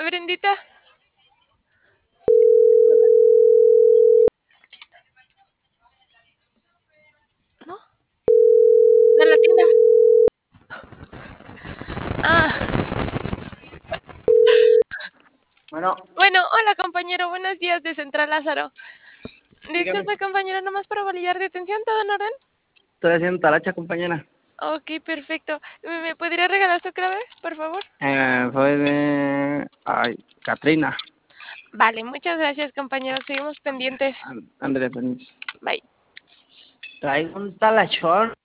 Brendita. ¿No? De la tienda. Ah, bueno, hola compañero, buenos días de Central Lázaro. Dígame. Disculpe compañero, nomás para validar detención, ¿todo en orden? Estoy haciendo talacha, compañera. Ok, perfecto. ¿Me podría regalar su clave, por favor? Soy de... Ay, Catrina. Vale, muchas gracias compañero, seguimos pendientes. Andrés, Bye. traigo un talachón.